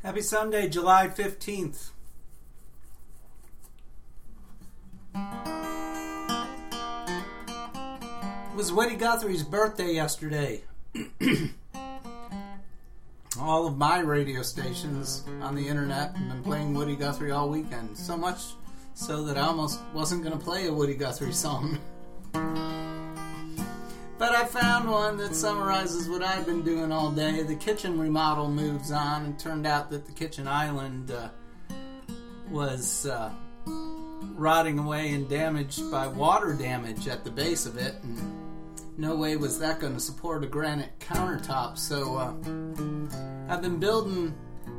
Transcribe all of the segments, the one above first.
Happy Sunday, July 15th. It was Woody Guthrie's birthday yesterday. All of my radio stations on the internet have been playing Woody Guthrie all weekend. So much so that I almost wasn't going to play a Woody Guthrie song. But I found one that summarizes what I've been doing all day. The kitchen remodel moves on, and turned out that the kitchen island was rotting away and damaged by water damage at the base of it. And no way was that going to support a granite countertop. So I've been building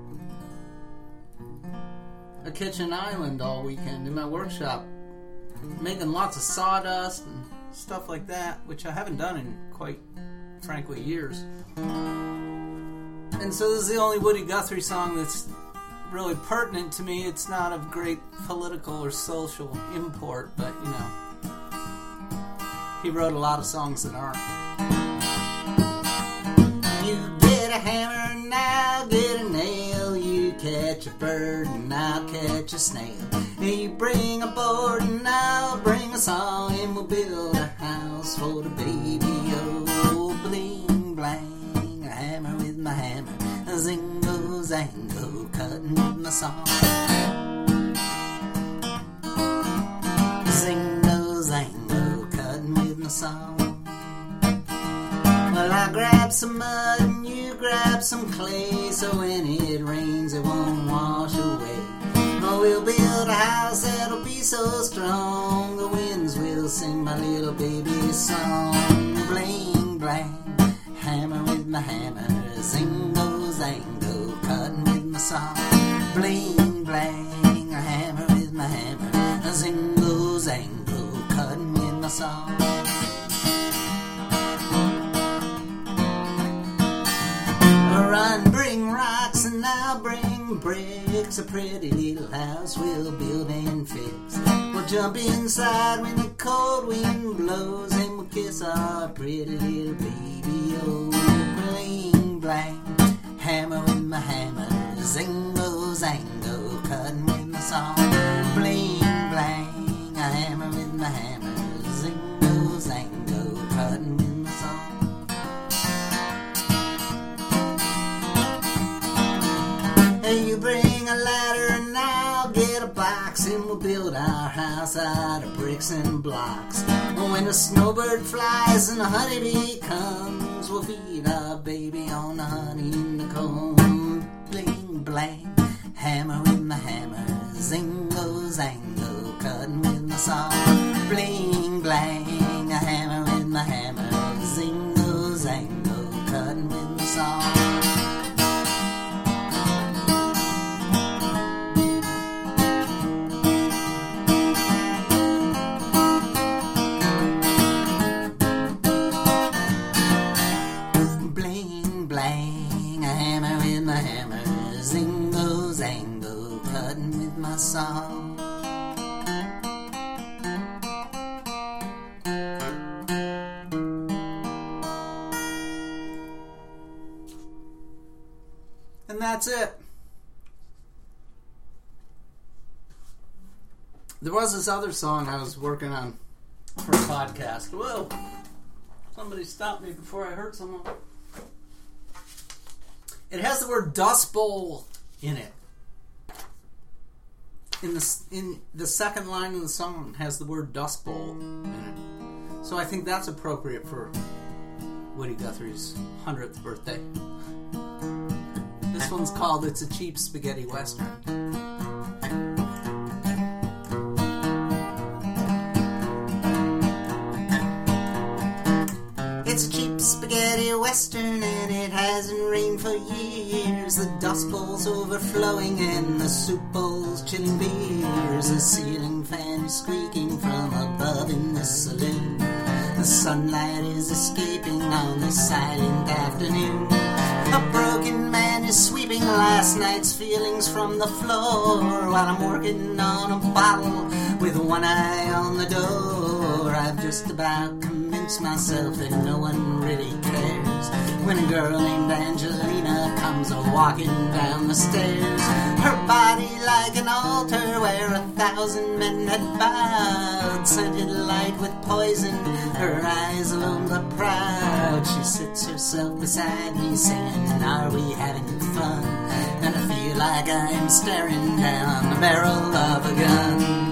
a kitchen island all weekend in my workshop, making lots of sawdust and stuff like that, which I haven't done in quite, frankly, years. And so this is the only Woody Guthrie song that's really pertinent to me. It's not of great political or social import, but, you know, he wrote a lot of songs that aren't. You get a hammer and I'll get a nail. You catch a bird and I'll catch a snail. You bring a board and I'll bring a song, and we'll build a house for the baby. Oh, bling, blang, a hammer with my hammer, a zingo, zango, cutting with my saw. Zingo, zango, cutting with my saw. Well, I grab some mud and you grab some clay, so when it rains it won't wash away. Oh, we'll build a house that'll be so strong, the winds will sing my little baby song. Bling, blang, hammer with my hammer, zingo, zango, cutting with my saw. Bling, blang, a hammer with my hammer, a zingo, zango, cutting with my saw. Run, bring rocks and I'll bring bricks. A pretty little house we'll build and fix. We'll jump inside when the cold wind blows, and we'll kiss our pretty little baby. Oh, bling, blang, hammer with my hammer, zingo, zango, cutting with my saw. Bling, blang, a hammer with my hammer, zingo, zango, cutting with my saw. You bring a ladder and I'll get a box, and we'll build our house out of bricks and blocks. When the snowbird flies and the honeybee comes, we'll feed our baby on the honey in the comb. Bling, blang, hammer with my hammer, zingo, zango, cutting with my saw. Bling, blang, a hammer with my hammer, zingo, zango, cutting with my saw. Song. And that's it. There was this other song I was working on for a podcast. Whoa! Somebody stopped me before I hurt someone. It has the word Dust Bowl in it. In the second line of the song has the word Dust Bowl in it. So I think that's appropriate for Woody Guthrie's 100th birthday. This one's called It's a Cheap Spaghetti Western. It's a cheap spaghetti western, and it hasn't rained for years. The dust bowl's overflowing and the soup bowl's chilling beers. The ceiling fan is squeaking from above in the saloon. The sunlight is escaping on this silent afternoon. A broken man is sweeping last night's feelings from the floor, while I'm working on a bottle with one eye on the door. I've just about convinced myself that no one really cares. When a girl named Angelina comes a-walking down the stairs, her body like an altar where 1,000 men had bowed, scented light with poison, her eyes alone but proud. She sits herself beside me saying, are we having fun? And I feel like I am staring down the barrel of a gun.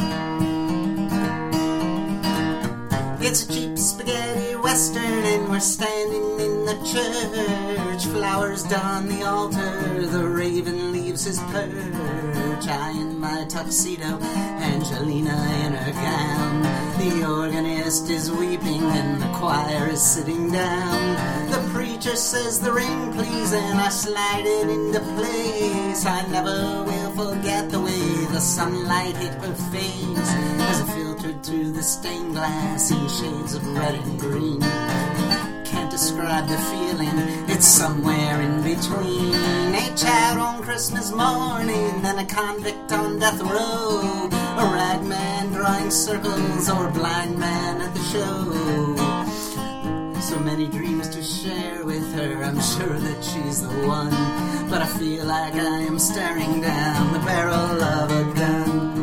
It's a cheap spaghetti western and we're standing in the church. Flowers don the altar, the raven leaves his perch. I in my tuxedo, Angelina in her gown. The organist is weeping and the choir is sitting down. The preacher says the ring please and I slide it into place. I never will forget the way the sunlight hit her face as it filtered through the stained glass in shades of red and green. Can't describe the feeling, it's somewhere in between. A child on Christmas morning and a convict on death row, a rag man drawing circles or a blind man at the show. So many dreams to share with her, I'm sure that she's the one, but I feel like I am staring down the barrel of a gun.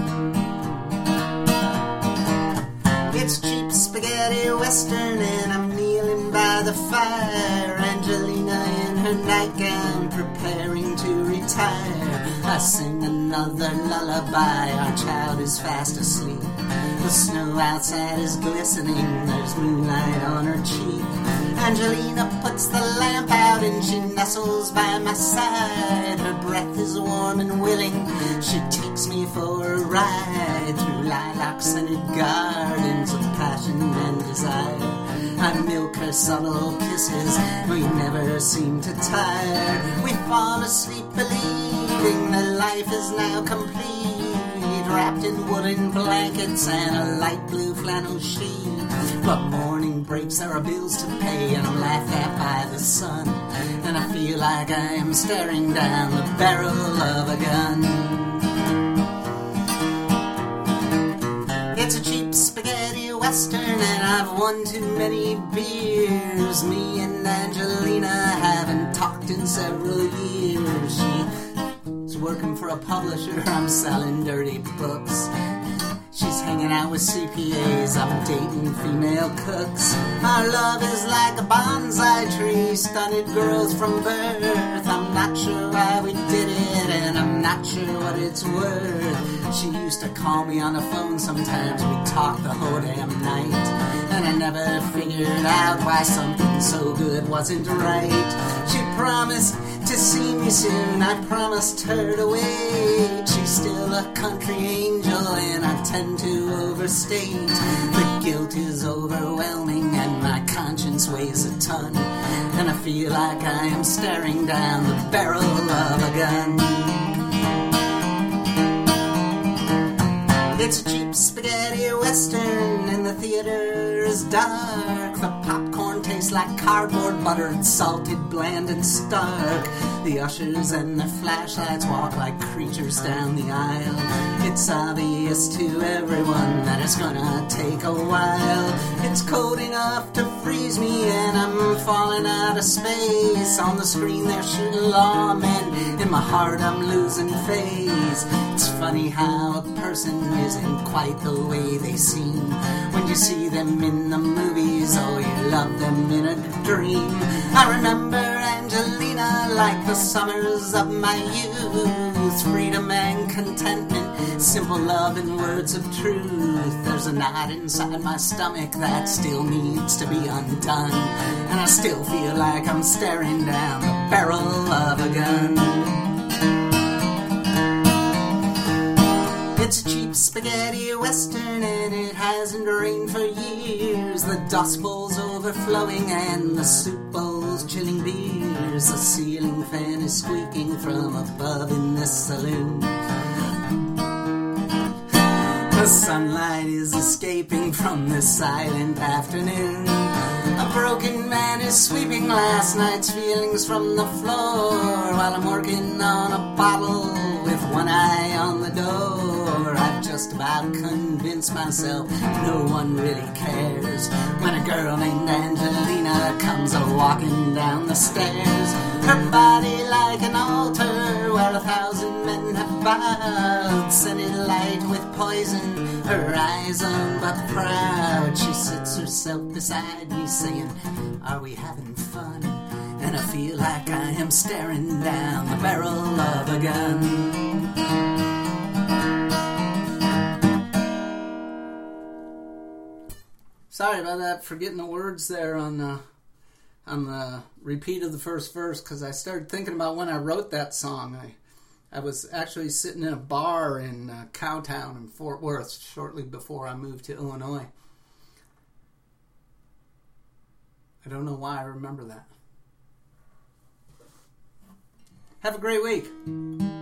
It's cheap spaghetti western and I'm kneeling by the fire. Angelina in her nightgown preparing to retire. I sing another lullaby, our child is fast asleep. The snow outside is glistening, there's moonlight on her cheek. Angelina puts the lamp out and she nestles by my side. Her breath is warm and willing, she takes me for a ride through lilac-scented gardens of passion and desire. I milk her subtle kisses, we never seem to tire. We fall asleep believing that life is now complete, wrapped in woolen blankets and a light blue flannel sheet. But morning breaks, there are bills to pay and I'm laughed at by the sun, and I feel like I am staring down the barrel of a gun. It's a cheap spaghetti western and I've won too many beers. Me and Angelina haven't talked in several years. She's working for a publisher, I'm selling dirty books. She's hanging out with CPAs, I'm dating female cooks. Our love is like a bonsai tree, stunted girls from birth. I'm not sure why we did it and I'm not sure what it's worth. She used to call me on the phone sometimes, we'd talk the whole damn night, and I never figured out why something so good wasn't right. She promised to see me soon, I promised her to wait. She's still a country angel and I tend to overstate. The guilt is overwhelming and my conscience weighs a ton, and I feel like I am staring down the barrel of a gun. It's a cheap spaghetti western and the theater is dark. The popcorn tastes like cardboard, buttered, salted, bland and stark. The ushers and their flashlights walk like creatures down the aisle. It's obvious to everyone that it's gonna take a while. It's cold enough to freeze me and I'm falling out of space. On the screen they're shooting lawmen, in my heart I'm losing phase. It's funny how a person isn't quite the way they seem when you see them in the movies or you love them in a dream. I remember Angelina like the summers of my youth, freedom and contentment, simple love and words of truth. There's a knot inside my stomach that still needs to be undone, and I still feel like I'm staring down the barrel of a gun. It's a cheap spaghetti western and it hasn't rained for years. The dust bowl's overflowing and the soup bowl's chilling beers. The ceiling fan is squeaking from above in this saloon. The sunlight is escaping from this silent afternoon. A broken man is sweeping last night's feelings from the floor while I'm working on a bottle with one eye on the door. I've just about convinced myself no one really cares. When a girl named Angelina comes a-walking down the stairs, her body like an altar where 1,000 men have bowed, scented light with poison, her eyes on but proud. She sits herself beside me saying, are we having fun? And I feel like I am staring down the barrel of a gun. Sorry about that, forgetting the words there on the repeat of the first verse, because I started thinking about when I wrote that song. I was actually sitting in a bar in Cowtown in Fort Worth shortly before I moved to Illinois. I don't know why I remember that. Have a great week.